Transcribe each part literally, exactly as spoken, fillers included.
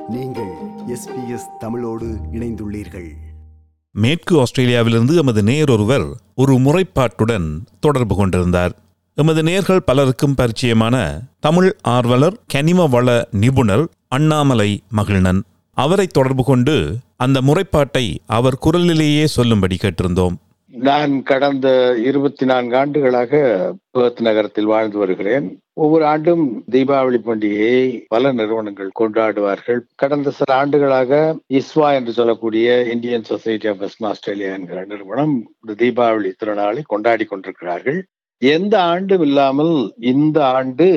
நீங்கள் S B S தமிழோடு இணைந்துள்ளீர்கள். மேற்கு ஆஸ்திரேலியாவிலிருந்து எமது நேயர் ஒருவர் ஒரு முறைப்பாட்டுடன் தொடர்பு கொண்டிருந்தார். எமது நேயர்கள் பலருக்கும் பரிச்சயமான தமிழ் ஆர்வலர், கனிம வள நிபுணர் அண்ணாமலை மகிழ்நன். அவரை தொடர்பு கொண்டு அந்த முறைப்பாட்டை அவர் குரலிலேயே சொல்லும்படி கேட்டிருந்தோம். நான் கடந்த இருபத்தி நான்கு ஆண்டுகளாக பெர்த் நகரத்தில் வாழ்ந்து வருகிறேன். ஒவ்வொரு ஆண்டும் தீபாவளி பண்டிகையை பல நிறுவனங்கள் கொண்டாடுவார்கள். கடந்த சில ஆண்டுகளாக இஸ்வா என்று சொல்லக்கூடிய Indian society of western Australia என்கிற நிறுவனம் இந்த தீபாவளி திருநாளை கொண்டாடி கொண்டிருக்கிறார்கள். எந்த ஆண்டும் இல்லாமல் இந்த ஆண்டு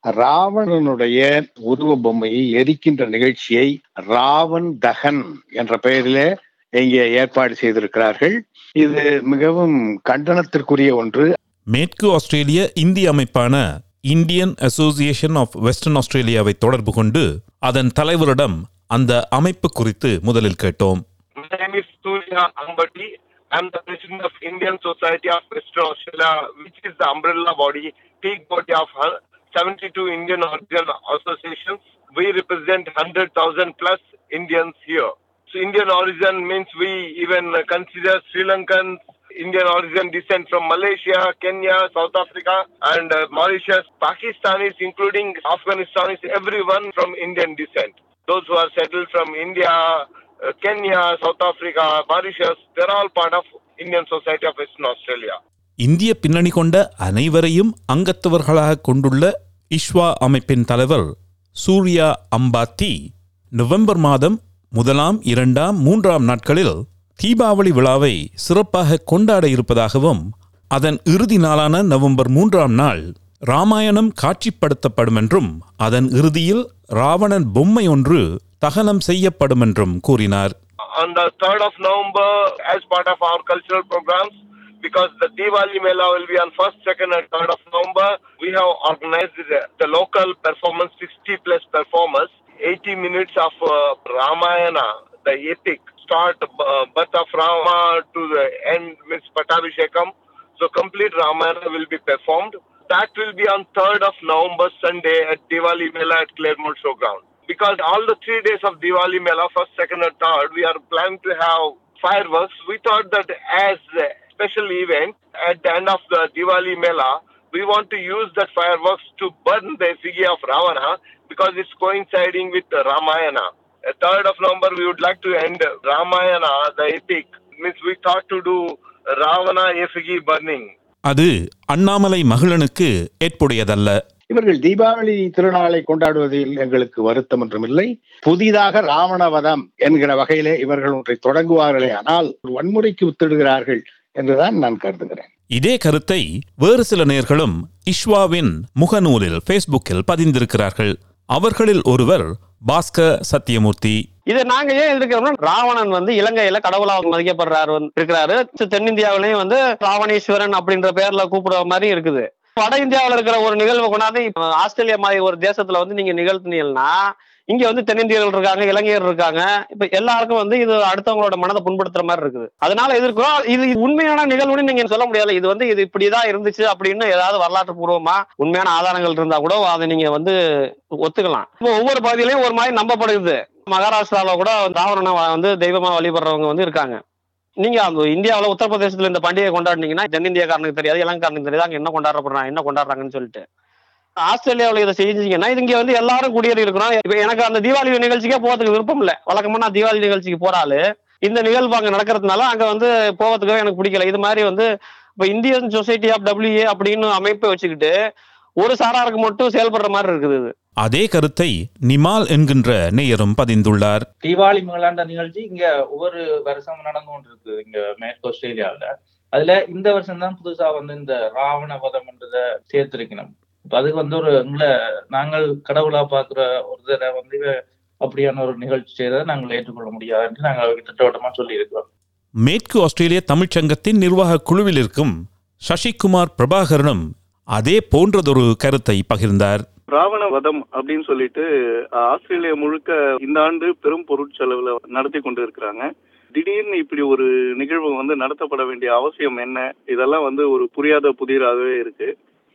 ராவணனுடைய உருவ பொம்மையை எரிக்கின்ற நிகழ்ச்சியை ராவன் தகன் என்ற பெயரிலே இங்கே ஏற்பாடு செய்திருக்கிறார்கள். இது மிகவும் கண்டனத்திற்குரிய ஒன்று. மேற்கு ஆஸ்திரேலிய இந்திய அமைப்பான இந்தியன் அசோசியேஷன் ஆஃப் வெஸ்டர்ன் ஆஸ்திரேலியாவை தொடர்பு கொண்டு அதன் தலைவரிடம் அந்த அமைப்பு குறித்து முதலில் கேட்டோம். My name is Surya Ambati. I am the president of Indian Society of Western Australia, which is the umbrella body, peak body of seventy-two Indian origin associations. We represent one hundred thousand plus Indians here. So Indian origin means we even consider Sri Lankans, Indian origin descent from Malaysia, Kenya, South Africa and uh, Mauritius, Pakistanis including Afghanistanis, everyone from Indian descent. Those who are settled from India, uh, Kenya, South Africa, Mauritius, they're all part of Indian Society of Western Australia. இந்திய பின்னணி கொண்ட அனைவரையும் அங்கத்தவர்களாக கொண்டுள்ள Ishvah அமைப்பின் தலைவர் Surya Ambati November மாதம் முதலாம், இரண்டாம், மூன்றாம் நாட்களில் தீபாவளி விழாவை சிறப்பாக கொண்டாட இருப்பதாகவும் அதன் இறுதி நாளான நவம்பர் மூன்றாம் நாள் ராமாயணம் காட்சிப்படுத்தப்படும் என்றும் அதன் இறுதியில் ராவணன் பொம்மை ஒன்று தகனம் செய்யப்படும் என்றும் கூறினார். On the third of November, as part of our cultural programs, because the Diwali Mela will be on first, second and third of November, we have organized the, the local performance, sixty plus performers, eighty minutes of uh, Ramayana, the epic, start uh, birth of Rama to the end means Pattabhishekam. So complete Ramayana will be performed. That will be on third of November, Sunday at Diwali Mela at Claremont Showground. Because all the three days of Diwali Mela, first, second and third, we are planning to have fireworks. We thought that as a special event at the end of the Diwali Mela, we want to use that fireworks to burn the effigy of Ravana because it's coinciding with the Ramayana. The third of November, we would like to end Ramayana, the epic. Means we thought to do Ravana effigy burning. அது அண்ணாமலை மகிழனுக்கு ஏற்புடையதல்ல. இவர்கள் தீபாவளி திருநாளை கொண்டாடுவதில் எங்களுக்கு வருத்தம் ஒன்றும் இல்லை. புதிதாக ராவணவதம் என்கிற வகையிலே இவர்கள் ஒன்றை தொடங்குவார்களே, ஆனால் வன்முறைக்கு உத்திடுகிறார்கள் என்றுதான் நான் கருதுகிறேன். இதே கருத்தை வேறு சில நேயர்களும் இஸ்வாவின் முகநூலில் பேஸ்புக்கில் பதிந்திருக்கிறார்கள். அவர்களில் ஒருவர் பாஸ்கர் சத்தியமூர்த்தி. இதை நாங்க ஏன் எதிர்க்கிறோம்னா, ராவணன் வந்து இலங்கையில கடவுளாக மதிக்கப்படுறாரு இருக்கிறாரு. தென்னிந்தியாவிலையும் வந்து ராவணேஸ்வரன் அப்படின்ற பேர்ல கூப்பிடுற மாதிரி இருக்குது. வட இந்தியாவில இருக்கிற ஒரு நிகழ்வு கொண்டாந்து ஆஸ்திரேலியா மாதிரி ஒரு தேசத்துல வந்து நீங்க நிகழ்த்தினீங்கன்னா, இங்க வந்து தென்னிந்தியர்கள் இருக்காங்க, இலங்கையர் இருக்காங்க. இப்ப எல்லாருக்கும் வந்து இது அடுத்தவங்களோட மனதை புண்படுத்துற மாதிரி இருக்குது. அதனால எதிர்க்கிறோம். இது உண்மையான நிகழ்வுன்னு நீங்க சொல்ல முடியாது. இது வந்து இது இப்படிதான் இருந்துச்சு அப்படின்னு ஏதாவது வரலாற்று பூர்வமா உண்மையான ஆதாரங்கள் இருந்தா கூட அதை நீங்க வந்து ஒத்துக்கலாம். இப்போ ஒவ்வொரு பகுதியிலையும் ஒரு மாதிரி நம்பப்படுது. மகாராஷ்டிரால கூட ராவணனை வந்து தெய்வமா வழிபடுறவங்க வந்து இருக்காங்க. நீங்க அந்த இந்தியாவில உத்தரப்பிரதேசத்துல இந்த பண்டிகை கொண்டாடினீங்கன்னா தென்னிந்தியக்காரனுக்கு தெரியாது, இலங்கைக்காரனுக்கு தெரியாது அங்க என்ன கொண்டாடுறாங்க என்ன கொண்டாடுறாங்கன்னு சொல்லிட்டு. ஆஸ்திரேலியாவில் இதை செஞ்சீங்கன்னா இது இங்க வந்து எல்லாரும் குடியேறி இருக்கிறோம். இப்ப எனக்கு அந்த தீபாவளி நிகழ்ச்சிக்கே போறதுக்கு விருப்பம் இல்லை. வழக்கமா நான் தீபாவளி நிகழ்ச்சிக்கு போறாரு, இந்த நிகழ்வு அங்க நடக்கிறதுனால அங்க வந்து போவதுக்கு எனக்கு பிடிக்கல. இது மாதிரி வந்து இப்ப இந்தியன் சொசைட்டி ஆஃப் டபிள்யூஏ அப்படின்னு அமைப்பை வச்சுக்கிட்டு ஒரு சாராருக்கு மட்டும் செயல்படுற மாதிரி இருக்குது. அதே கருத்தை நிமால் என்கின்ற நேயரும் பதிந்துள்ளார். தீபாவளி மேலாண்ட நிகழ்ச்சி இங்க ஒவ்வொரு வருஷம் நடந்து கொண்டிருக்கு இங்க மேற்கு ஆஸ்திரேலியாவில. அதுல இந்த வருஷம் தான் புதுசா வந்து இந்த ராவண வதம் என்றதை சேர்த்திருக்கணும். இப்ப அதுக்கு வந்து ஒரு எங்களை நாங்கள் கடவுளா பாக்குற ஒரு தடவை வந்து அப்படியான ஒரு நிகழ்ச்சி செய்யறதை நாங்கள் ஏற்றுக்கொள்ள முடியாது என்று நாங்கள் திட்டவட்டமா சொல்லி இருக்கிறோம். மேற்கு ஆஸ்திரேலிய தமிழ்ச்சங்கத்தின் நிர்வாக குழுவில் இருக்கும் சசிகுமார் பிரபாகரனும் அதே போன்றதொரு கருத்தை பகிர்ந்தார். ராவண வதம் அப்படின்னு சொல்லிட்டு ஆஸ்திரேலியா முழுக்க இந்த ஆண்டு பெரும் பொருட்செலவுல நடத்தி கொண்டு இருக்கிறாங்க. திடீர்னு இப்படி ஒரு நிகழ்வு வந்து நடத்தப்பட வேண்டிய அவசியம் என்ன? இதெல்லாம் வந்து ஒரு புரியாத புதிராகவே இருக்கு.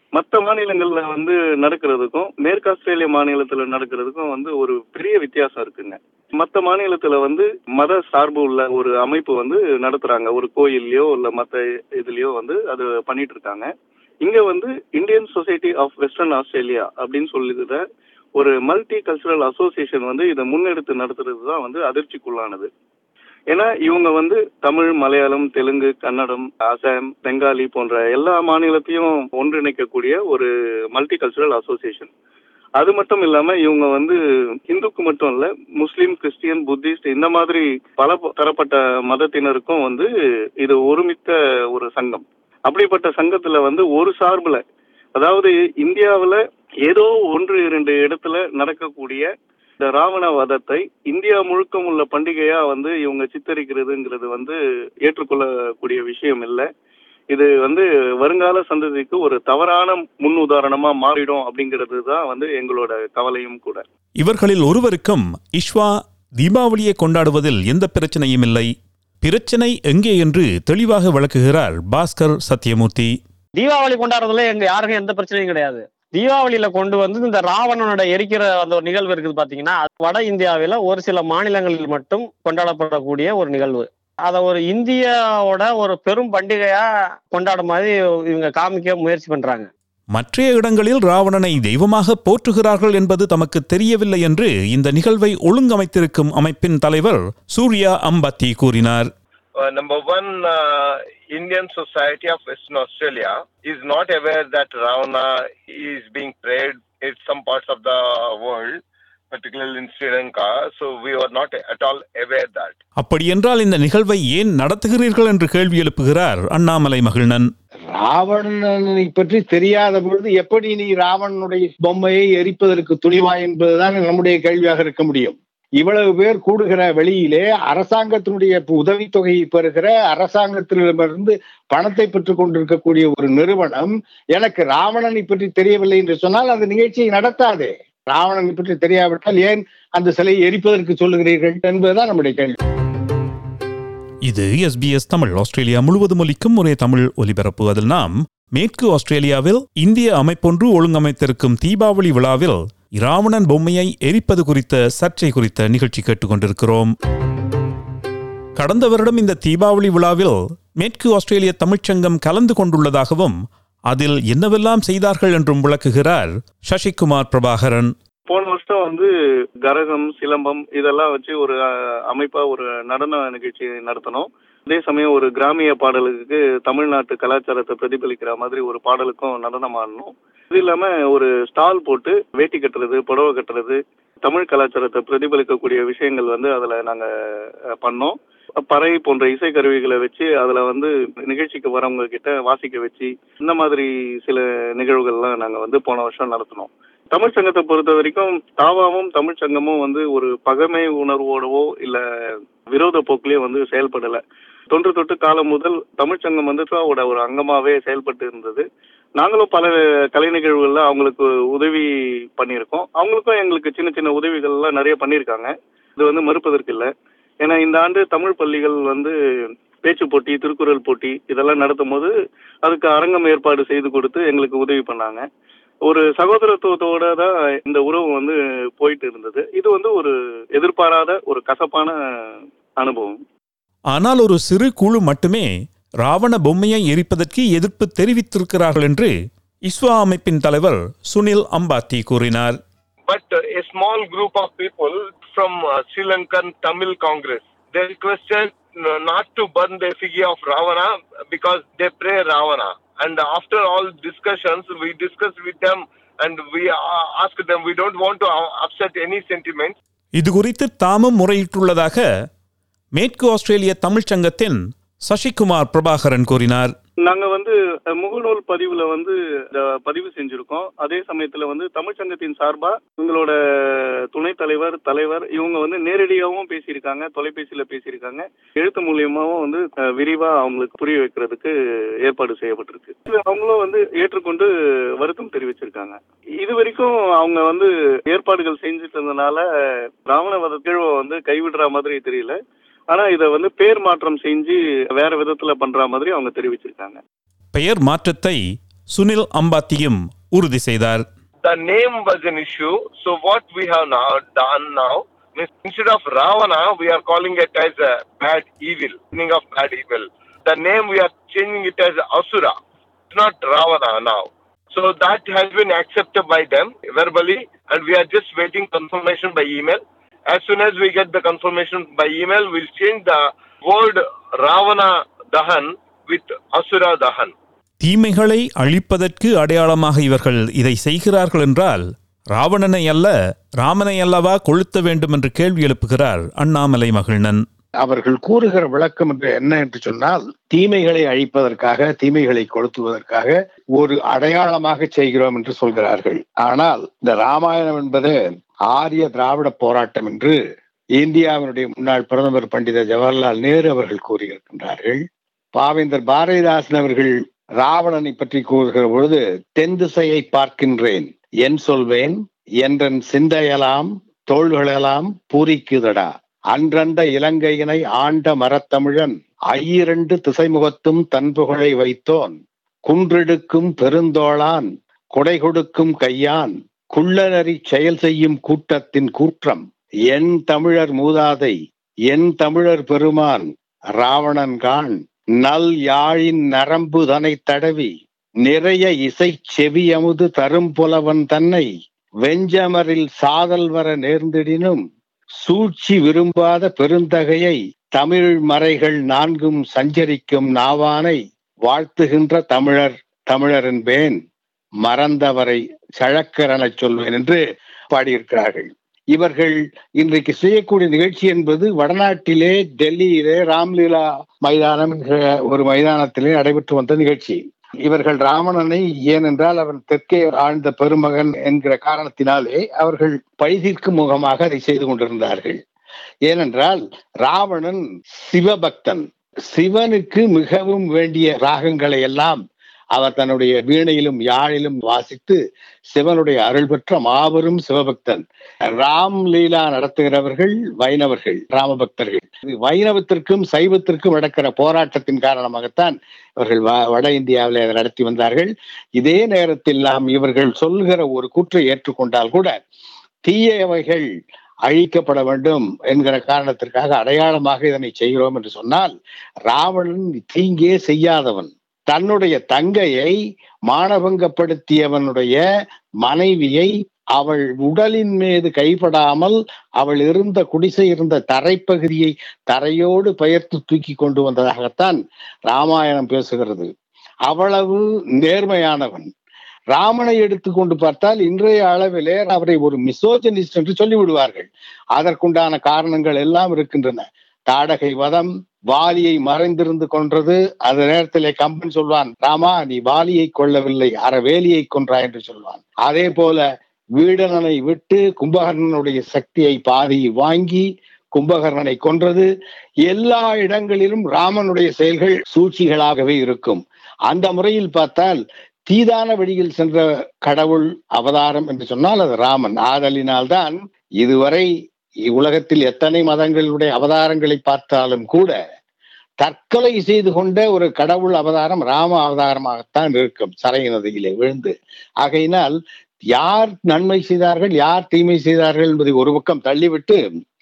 மற்ற மாநிலங்கள்ல வந்து நடக்கிறதுக்கும் மேற்கு ஆஸ்திரேலிய மாநிலத்துல நடக்கிறதுக்கும் வந்து ஒரு பெரிய வித்தியாசம் இருக்குங்க. மற்ற மாநிலத்துல வந்து மத சார்பு உள்ள ஒரு அமைப்பு வந்து நடத்துறாங்க, ஒரு கோயில்லையோ இல்ல மற்ற இதுலயோ வந்து அது பண்ணிட்டு இருக்காங்க. இங்க வந்து Indian society of western Australia அப்படின்னு சொல்லிக்கிற ஒரு மல்டி கல்ச்சரல் அசோசியேஷன் வந்து இதை முன்னெடுத்து நடத்துறது தான் வந்து அதிர்ச்சிக்குள்ளானது. ஏன்னா இவங்க வந்து தமிழ், மலையாளம், தெலுங்கு, கன்னடம், அசாம், பெங்காலி போன்ற எல்லா மாநிலத்தையும் ஒன்றிணைக்கக்கூடிய ஒரு மல்டி கல்ச்சரல் அசோசியேஷன். அது மட்டும் இல்லாம இவங்க வந்து இந்துக்கு மட்டும் இல்ல, முஸ்லீம், கிறிஸ்டியன், புத்திஸ்ட் இந்த மாதிரி பல தரப்பட்ட மதத்தினருக்கும் வந்து இது ஒருமித்த ஒரு சங்கம். அப்படிப்பட்ட சங்கத்துல வந்து ஒரு சார்புல, அதாவது இந்தியாவுல ஏதோ ஒன்று இரண்டு இடத்துல நடக்கக்கூடிய இந்த ராவண வதத்தை இந்தியா முழுக்க உள்ள பண்டிகையா வந்து இவங்க சித்தரிக்கிறதுங்கிறது வந்து ஏற்றுக்கொள்ளக்கூடிய விஷயம் இல்லை. இது வந்து வருங்கால சந்ததிக்கு ஒரு தவறான முன் உதாரணமா மாறிடும் அப்படிங்கிறது தான் வந்து எங்களோட கவலையும் கூட. இவர்களில் ஒருவருக்கும் இஷ்வா தீபாவளியை கொண்டாடுவதில் எந்த பிரச்சனையும் இல்லை. பிரச்சனை எங்கே என்று தெளிவாக விளக்குகிறார் பாஸ்கர் சத்யமூர்த்தி. தீபாவளி கொண்டாடுறதுல எங்க யாருக்கும் எந்த பிரச்சனையும் கிடையாது. தீபாவளியில கொண்டு வந்து இந்த ராவணனோட எரிக்கிற அந்த ஒரு நிகழ்வு இருக்குது பாத்தீங்கன்னா, வட இந்தியாவில ஒரு சில மாநிலங்களில் மட்டும் கொண்டாடப்படக்கூடிய ஒரு நிகழ்வு. அதை ஒரு இந்தியாவோட ஒரு பெரும் பண்டிகையா கொண்டாட மாதிரி இவங்க காமிக்க முயற்சி பண்றாங்க. மற்ற இடங்களில் ராவணனை தெய்வமாக போற்றுகிறார்கள் என்பது தமக்கு தெரியவில்லை என்று இந்த நிகழ்வை ஒழுங்கமைத்திருக்கும் அமைப்பின் தலைவர் சூர்யா அம்பாத்தி கூறினார். Uh, number one, uh, Indian Society of Western Australia is not aware that Ravana is being prayed in some parts of the world, particularly in Sri Lanka. So we were not at all aware that. அப்படியென்றால் இந்த நிகழ்வை ஏன் நடத்துகிறீர்கள் என்று கேள்வி எழுப்புகிறார் அண்ணாமலை மகிழ்நன். ராவணனை பற்றி தெரியாத பொழுது எப்படி நீ ராவணனுடைய பொம்மையை எரிப்பதற்கு துணிவாய் என்பதுதான் நம்முடைய கேள்வியாக இருக்க முடியும். இவ்வளவு பேர் கூடுகிற வெளியிலே அரசாங்கத்தினுடைய உதவித்தொகையை பெறுகிற, அரசாங்கத்திடமிருந்து பணத்தை பெற்றுக் கொண்டிருக்கக்கூடிய ஒரு நிறுவனம் எனக்கு ராவணனை பற்றி தெரியவில்லை என்று சொன்னால் அந்த நிகழ்ச்சியை நடத்தாதே. ராவணனை பற்றி தெரியாவிட்டால் ஏன் அந்த சிலையை எரிப்பதற்கு சொல்லுகிறீர்கள் என்பதுதான் நம்முடைய கேள்வி. இது எஸ்பிஎஸ் தமிழ், ஆஸ்திரேலியா முழுவதும் ஒலிக்கும் ஒரே தமிழ் ஒலிபரப்பு. அதில் நாம் மேற்கு ஆஸ்திரேலியாவில் இந்திய அமைப்பொன்று ஒழுங்கமைத்திருக்கும் தீபாவளி விழாவில் இராவணன் பொம்மையை எரிப்பது குறித்த சர்ச்சை குறித்த நிகழ்ச்சி கேட்டுக்கொண்டிருக்கிறோம். கடந்த வருடம் இந்த தீபாவளி விழாவில் மேற்கு ஆஸ்திரேலிய தமிழ்ச்சங்கம் கலந்து கொண்டுள்ளதாகவும் அதில் என்னவெல்லாம் செய்தார்கள் என்றும் விளக்குகிறார் சசிகுமார் பிரபாகரன். போன வருஷம் வந்து கரகம், சிலம்பம் இதெல்லாம் வச்சு ஒரு அமைப்பா ஒரு நடன நிகழ்ச்சி நடத்தணும். அதே சமயம் ஒரு கிராமிய பாடலுக்கு தமிழ்நாட்டு கலாச்சாரத்தை பிரதிபலிக்கிற மாதிரி ஒரு பாடலுக்கும் நடனம் ஆடணும். இது இல்லாம ஒரு ஸ்டால் போட்டு வேட்டி கட்டுறது, புடவை கட்டுறது, தமிழ் கலாச்சாரத்தை பிரதிபலிக்கக்கூடிய விஷயங்கள் வந்து அதுல நாங்க பண்ணோம். பறை போன்ற இசை கருவிகளை வச்சு அதுல வந்து நிகழ்ச்சிக்கு வரவங்க கிட்ட வாசிக்க வச்சு இந்த மாதிரி சில நிகழ்வுகள்லாம் நாங்க வந்து போன வருஷம் நடத்தினோம். தமிழ்ச்சங்கத்தை பொறுத்த வரைக்கும் தாவாவும் தமிழ்ச்சங்கமும் வந்து ஒரு பகைமை உணர்வோடவோ இல்ல விரோத போக்கிலேயோ வந்து செயல்படல. தொன்று தொட்டு காலம் முதல் தமிழ்ச்சங்கம் வந்து ஒரு அங்கமாவே செயல்பட்டு இருந்தது. நாங்களும் பல கலை நிகழ்வுகள்ல அவங்களுக்கு உதவி பண்ணியிருக்கோம். அவங்களுக்கும் எங்களுக்கு சின்ன சின்ன உதவிகள்லாம் நிறைய பண்ணியிருக்காங்க. இது வந்து மறுப்பதற்கு இல்லை. ஏன்னா இந்த ஆண்டு தமிழ் பள்ளிகள் வந்து பேச்சு போட்டி, திருக்குறள் போட்டி இதெல்லாம் நடத்தும் போது அதுக்கு அரங்கம் ஏற்பாடு செய்து கொடுத்து எங்களுக்கு உதவி பண்ணாங்க. ஒரு சகோதரத்துவத்தோட தான் இந்த உறவு வந்து போயிட்டு இருந்தது. இது வந்து ஒரு எதிர்பாராத ஒரு கசப்பான அனுபவம். ஆனால் ஒரு சிறு குழு மட்டுமே ராவண பொம்மையை எரிப்பதற்கு எதிர்ப்பு தெரிவித்திருக்கிறார்கள் என்று இஸ்வா அமைப்பின் தலைவர் சுனில் அம்பாத்தி கூறினார். But a small group of people from uh, Sri Lankan Tamil Congress, they requested not to burn the effigy of Ravana because they pray Ravana. And after all discussions, we discussed with them and we uh, asked them, we don't want to upset any sentiments. இது குறித்து தாமும் முறையிட்டுள்ளதாக மேற்கு ஆஸ்திரேலிய தமிழ்ச்சங்கத்தின் சசிகுமார் பிரபாகரன் கூறினார். நாங்க வந்து முகநூல் பதிவுல வந்து பதிவு செஞ்சிருக்கோம். அதே சமயத்துல வந்து தமிழ்ச்சங்கத்தின் சார்பா எங்களோட துணைத் தலைவர், தலைவர் இவங்க வந்து நேரடியாகவும் பேசியிருக்காங்க, தொலைபேசியில பேசியிருக்காங்க, எழுத்து மூலியமாவும் வந்து விரிவா அவங்களுக்கு புரிய வைக்கிறதுக்கு ஏற்பாடு செய்யப்பட்டிருக்கு. அவங்களும் வந்து ஏற்றுக்கொண்டு வருத்தம் தெரிவிச்சிருக்காங்க. இது வரைக்கும் அவங்க வந்து ஏற்பாடுகள் செஞ்சுட்டு இருந்தனால ராவணவத நிகழ்வை வந்து கைவிடுற மாதிரி தெரியல. ஆனா இதை வந்து பெயர் மாற்றம் செஞ்சு வேற விதத்துல பண்ற மாதிரி அவங்க தெரிவிச்சிருக்காங்க. பெயர் மாற்றத்தை சுனில் அம்பாத்தியும் உறுதி செய்தார். The name was an issue. So what we have now done now, means instead of Ravana, we are calling it as a bad evil, meaning of bad evil. The name we are changing it as Asura. It's not Ravana now. So that has been accepted by them verbally, and we are just waiting confirmation by email. As soon as we get the confirmation by email, we'll change the word Ravana Dahan with Asura Dahan. தீமைகளை அழிப்பதற்கு அடையாளமாக இவர்கள் இதை செய்கிறார்கள் என்றால் ராவணனை அல்ல ராமனை அல்லவா கொளுத்த வேண்டும் என்று கேள்வி எழுப்புகிறார் அண்ணாமலை மகிழ்நன். அவர்கள் கூறுகிற விளக்கம் என்று என்ன என்று சொன்னால், தீமைகளை அழிப்பதற்காக, தீமைகளை கொளுத்துவதற்காக ஒரு அடையாளமாக செய்கிறோம் என்று சொல்கிறார்கள். ஆனால் இந்த ராமாயணம் என்பது ஆரிய திராவிட போராட்டம் என்று இந்தியாவினுடைய முன்னாள் பிரதமர் பண்டித ஜவஹர்லால் நேரு அவர்கள் கூறியிருக்கின்றார்கள். பாவேந்தர் பாரதிதாசன் அவர்கள் ராவணனை பற்றி கூறுகிற பொழுது, தென் திசையை பார்க்கின்றேன் என் சொல்வேன் என்றன் சிந்தையெல்லாம் தோள்களெல்லாம் பூரிக்குதடா, அன்றந்த இலங்கையினை ஆண்ட மரத்தமிழன் ஐயிரண்டு திசைமுகத்தும் தன் புகழை வைத்தோன், குன்றெடுக்கும் பெருந்தோளான் கொடை கொடுக்கும் கையான், குள்ளநறி செயல் செய்யும் கூட்டத்தின் கூற்றம், என் தமிழர் மூதாதை என் தமிழர் பெருமான் ராவணன்கான், நல் யாழின் நரம்பு தனை தடவி நிறைய இசை செவியமுது தரும் புலவன் தன்னை, வெஞ்சமரில் சாதல் வர நேர்ந்திடினும் சூழ்ச்சி விரும்பாத பெருந்தகையை, தமிழ் மறைகள் நான்கும் சஞ்சரிக்கும் நாவானை, வாழ்த்துகின்ற தமிழர் தமிழர் என்பேன், மறந்தவரை சழக்கரெனச் சொல்வேன் என்று பாடியிருக்கிறார்கள். இவர்கள் இன்றைக்கு செய்யக்கூடிய நிகழ்ச்சி என்பது வடநாட்டிலே டெல்லியிலே ராம்லீலா மைதானம் என்ற ஒரு மைதானத்திலே நடைபெற்று வந்த நிகழ்ச்சி. இவர்கள் ராவணனை, ஏனென்றால் அவன் தெற்கே ஆழ்ந்த பெருமகன் என்கிற காரணத்தினாலே அவர்கள் பழிதீர்க்கும் முகமாக அதை செய்து கொண்டிருந்தார்கள். ஏனென்றால் ராவணன் சிவபக்தன், சிவனுக்கு மிகவும் வேண்டிய ராகங்களை எல்லாம் அவர் தன்னுடைய வீணையிலும் யாழிலும் வாசித்து சிவனுடைய அருள் பெற்ற மாபெரும் சிவபக்தன். ராம் லீலா நடத்துகிறவர்கள் வைணவர்கள், ராமபக்தர்கள். வைணவத்திற்கும் சைவத்திற்கும் நடக்கிற போராட்டத்தின் காரணமாகத்தான் இவர்கள் வட இந்தியாவில் அதை நடத்தி வந்தார்கள். இதே நேரத்தில் நாம் இவர்கள் சொல்கிற ஒரு கூற்றை ஏற்றுக்கொண்டால் கூட தீயவைகள் அழிக்கப்பட வேண்டும் என்கிற காரணத்திற்காக அடையாளமாக இதனை செய்கிறோம் என்று சொன்னால், ராவணன் தீங்கே செய்யாதவன், தன்னுடைய தங்கையை மானபங்கப்படுத்தியவனுடைய மனைவியை அவள் உடலின் மீது கைப்படாமல் அவள் இருந்த குடிசை இருந்த தரைப்பகுதியை தரையோடு பெயர்த்து தூக்கி கொண்டு வந்ததாகத்தான் ராமாயணம் பேசுகிறது. அவ்வளவு நேர்மையானவன். ராமனை எடுத்துக்கொண்டு பார்த்தால் இன்றைய அளவிலே அவரை ஒரு மிசோஜனிஸ்ட் என்று சொல்லிவிடுவார்கள். அதற்குண்டான காரணங்கள் எல்லாம் இருக்கின்றன. தாடகை வதம், வாலியை மறைந்திருந்து கொன்றது. அந்த நேரத்திலே கம்பன் சொல்வான், ராமா நீ வாலியை கொல்லவில்லை அறவேலியை கொன்றாய் என்று சொல்வான். அதே போல வீடனனை விட்டு கும்பகர்ணனுடைய சக்தியை பாதி வாங்கி கும்பகர்ணனை கொன்றது. எல்லா இடங்களிலும் ராமனுடைய செயல்கள் சூழ்ச்சிகளாகவே இருக்கும். அந்த முறையில் பார்த்தால் தீதான வழியில் சென்ற கடவுள் அவதாரம் என்று சொன்னால் அது ராமன். ஆதலினால்தான் இதுவரை உலகத்தில் எத்தனை மதங்களுடைய அவதாரங்களை பார்த்தாலும் கூட தற்கொலை செய்து கொண்ட ஒரு கடவுள் அவதாரம் ராம அவதாரமாகத்தான் இருக்கும், சரை நதியிலே விழுந்து. ஆகையினால் யார் நன்மை செய்தார்கள் யார் தீமை செய்தார்கள் என்பதை ஒரு பக்கம் தள்ளிவிட்டு,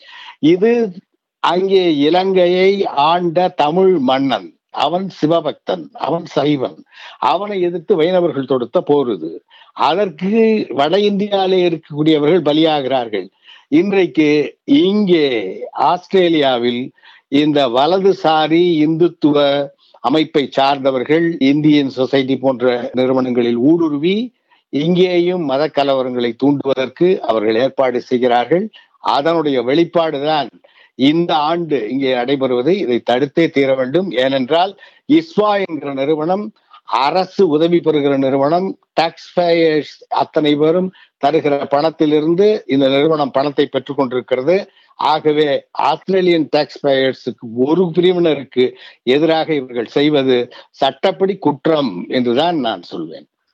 இது அங்கே இலங்கையை ஆண்ட தமிழ் மன்னன், அவன் சிவபக்தன், அவன் சைவன், அவனை எதிர்த்து வைணவர்கள் தொடுத்த போர் இது. அதற்கு வட இந்தியாவிலே இருக்கக்கூடியவர்கள் பலியாகிறார்கள். இன்றைக்கு இங்கே ஆஸ்திரேலியாவில் இந்த வலதுசாரி இந்துத்துவ அமைப்பை சார்ந்தவர்கள் இந்தியன் சொசைட்டி போன்ற நிறுவனங்களில் ஊடுருவி இங்கேயும் மத கலவரங்களை தூண்டுவதற்கு அவர்கள் ஏற்பாடு செய்கிறார்கள். அதனுடைய வெளிப்பாடுதான் இந்த ஆண்டு இங்கே நடைபெறுவது. இதை தடுத்தே தீர வேண்டும். ஏனென்றால் இஸ்வா என்கிற நிறுவனம் அரசு உதவி பெறுகிற நிறுவனம். டாக்ஸ் பேயர்ஸ் அத்தனை பேரும் தருகிற பணத்திலிருந்து இந்த நிறுவனம் பணத்தை பெற்றுக் கொண்டிருக்கிறது. ஆகவே ஆஸ்திரேலியன் டாக்ஸ் பேயர்ஸுக்கு ஒரு பிரிவினருக்கு எதிராக இவர்கள் செய்வது சட்டப்படி குற்றம் என்றுதான் நான் சொல்வேன்.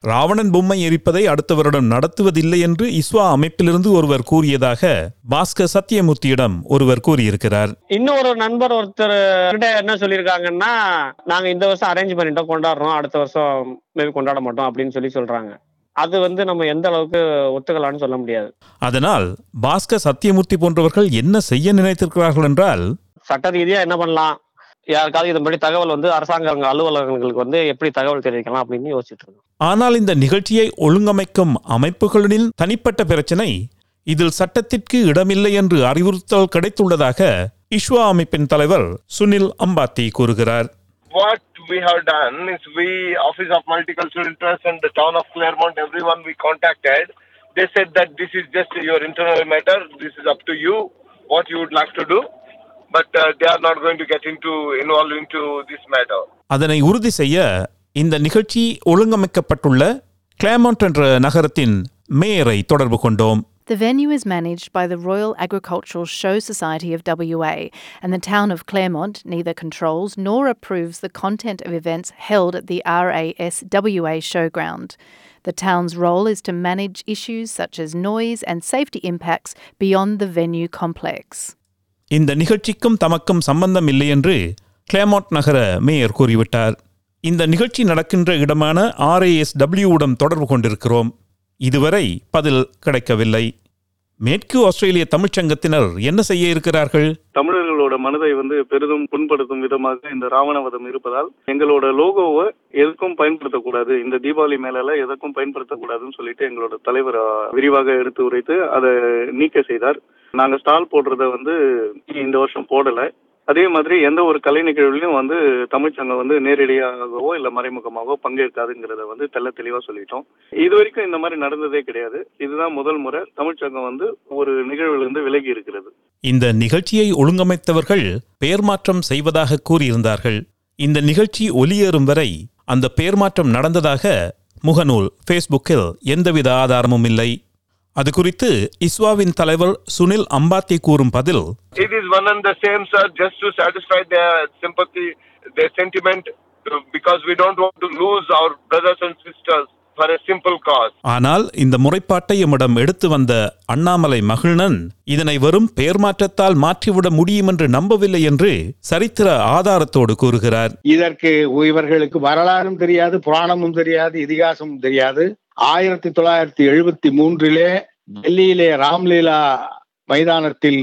ராவணன் பொம்மை எரிப்பதை அடுத்த வருடம் நடத்துவதில்லை என்று இஸ்வா அமைப்பிலிருந்து ஒருவர் கூறியதாக பாஸ்கர் சத்தியமூர்த்தியிடம் ஒருவர் கூறியிருக்கிறார். இன்னொரு நண்பர் ஒருத்தர் கிட்ட என்ன சொல்லியிருக்காங்கன்னா, நாங்க இந்த வருஷம் அரேஞ்ச் பண்ணிட்டோம், கொண்டாடுறோம், அடுத்த வருஷம் மேபி கொண்டாட மாட்டோம் அப்படின்னு சொல்லி சொல்றாங்க. அது வந்து நம்ம எந்த அளவுக்கு ஒத்துக்கலாம்னு சொல்ல முடியாது. அதனால் பாஸ்கர் சத்தியமூர்த்தி போன்றவர்கள் என்ன செய்ய நினைத்திருக்கிறார்கள் என்றால், சட்ட ரீதியா என்ன பண்ணலாம், யாருக்காவது இதன்படி தகவல் வந்து அரசாங்க அலுவலகங்களுக்கு வந்து எப்படி தகவல் தெரிவிக்கலாம் அப்படின்னு யோசிச்சுட்டு இருக்கோம். ஆனால் இந்த நிகழ்ச்சியை ஒழுங்கமைக்கும் அமைப்புகளின் தனிப்பட்ட பிரச்சனை, இதில் சட்டத்திற்கு இடமில்லை என்று அறிவுறுத்தல் கிடைத்துள்ளதாக இஷ்வா அமைப்பின் தலைவர் சுனில் அம்பாத்தி கூறுகிறார். What we have done is we, Office of Multicultural Interest and the town of Claremont, everyone we contacted, they said that this is just your internal matter, this is up to you, what you would like to do, but uh, they are not going to get into, involved into this matter. அதனை உறுதி செய்ய இந்த நிகழ்ச்சி ஒழுங்கமைக்கப்பட்டுள்ள கிளாமண்ட் என்ற நகரத்தின் மேயரை தொடர்பு கொண்டோம். The venue is managed by the Royal Agricultural Show Society of W A, and the town of Claremont neither controls nor approves the content of events held at the R A S W A showground. The town's role is to manage issues such as noise and safety impacts beyond the venue complex. இந்த நிகழ்ச்சிக்கும் தமக்கும் சம்பந்தம் இல்லை என்று கிளாமண்ட் நகர mayor கூறிவிட்டார். இந்த நிகழ்ச்சி நடக்கின்ற இடமான ஆர் ஏ எஸ் டபிள்யூ-உடன் தொடர்பு கொண்டிருக்கிறோம். இதுவரை பதில் கிடைக்கவில்லை. மேற்கு ஆஸ்திரேலிய தமிழ்ச்சங்கத்தினர் என்ன செய்ய இருக்கிறார்கள்? தமிழர்களோட மனதை வந்து பெரிதும் புண்படுத்தும் விதமாக இந்த ராவணவதம் இருப்பதால் எங்களோட லோகோவை எதுக்கும் பயன்படுத்தக்கூடாது, இந்த தீபாவளி மேலால எதற்கும் பயன்படுத்தக்கூடாதுன்னு சொல்லிட்டு எங்களோட தலைவர் விரிவாக எடுத்து உரைத்து அதை நீக்க செய்தார். நாங்க ஸ்டால் போடுறத வந்து இந்த வருஷம் போடல. அதே மாதிரி எந்த ஒரு கலை நிகழ்வுலையும் வந்து தமிழ்ச்சங்கம் வந்து நேரடியாகவோ இல்ல மறைமுகமாகவோ பங்கேற்காதுங்கிறத வந்து தெள்ள தெளிவா சொல்லிட்டோம். இது வரைக்கும் இந்த மாதிரி நடந்ததே கிடையாது. இதுதான் முதல் முறை தமிழ்ச்சங்கம் வந்து ஒரு நிகழ்வுல இருந்து விலகி இருக்கிறது. இந்த நிகழ்ச்சியை ஒழுங்கமைத்தவர்கள் பெயர் மாற்றம் செய்வதாக கூறியிருந்தார்கள். இந்த நிகழ்ச்சி ஒலியேறும் வரை அந்த பெயர் மாற்றம் நடந்ததாக முகநூல், ஃபேஸ்புக்கில் எந்தவித ஆதாரமும் இல்லை. அது குறித்து இஸ்வாவின் தலைவர் சுனில் அம்பாத்தி கூறும் பதில், It is one and the same, sir, just to satisfy their sympathy, their sentiment, because we don't want to lose our brothers and sisters for a simple cause. ஆனால் இந்த முறைப்பாட்டை எம்மிடம் எடுத்து வந்த அண்ணாமலை மகிழ்நன் இதனை வெறும் பெயர் மாற்றத்தால் மாற்றிவிட முடியும் என்று நம்பவில்லை என்று சரித்திர ஆதாரத்தோடு கூறுகிறார். இதற்கு இவர்களுக்கு வரலாறும் தெரியாது, புராணமும் தெரியாது, இதிகாசமும் தெரியாது. ஆயிரத்தி தொள்ளாயிரத்தி எழுபத்தி மூன்றிலே டெல்லியிலே ராம்லீலா மைதானத்தில்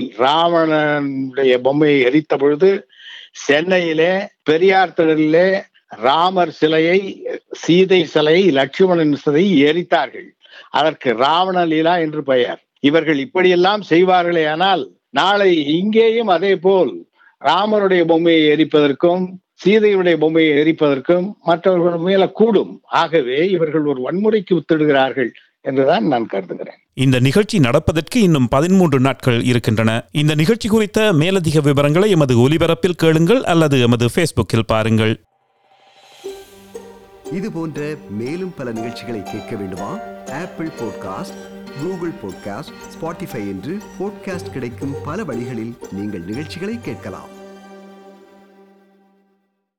ராவணனுடைய பொம்மையை எரித்த பொழுது சென்னையிலே பெரியார் திடலிலே ராமர் சிலையை, சீதை சிலை, லட்சுமணன் சிலையை எரித்தார்கள். அதற்கு ராவண லீலா என்று பெயர். இவர்கள் இப்படியெல்லாம் செய்வார்களே, ஆனால் நாளை இங்கேயும் அதே போல் ராமருடைய பொம்மையை எரிப்பதற்கும் சீதையுடைய பொம்மையை எரிப்பதற்கும் மற்றவர்கள் மேல கூடும். ஆகவே இவர்கள் ஒரு வன்முறைக்கு ஒத்திடுகிறார்கள் என்றுதான் நான் கருதுகிறேன். இந்த நிகழ்ச்சி நடப்பதற்கு இன்னும் பதிமூன்று நாட்கள் இருக்கின்றன. இந்த நிகழ்ச்சி குறித்த மேலதிக விவரங்களை எமது ஒலிபரப்பில் கேளுங்கள் அல்லது எமது ஃபேஸ்புக்கில் பாருங்கள். இது போன்ற மேலும் பல நிகழ்ச்சிகளை கேட்க வேண்டுமா? Apple podcast, Google podcast, Spotify என்று பாட்காஸ்ட் கிடைக்கும் பல வழிகளில் நீங்கள் நிகழ்ச்சிகளை கேட்கலாம்.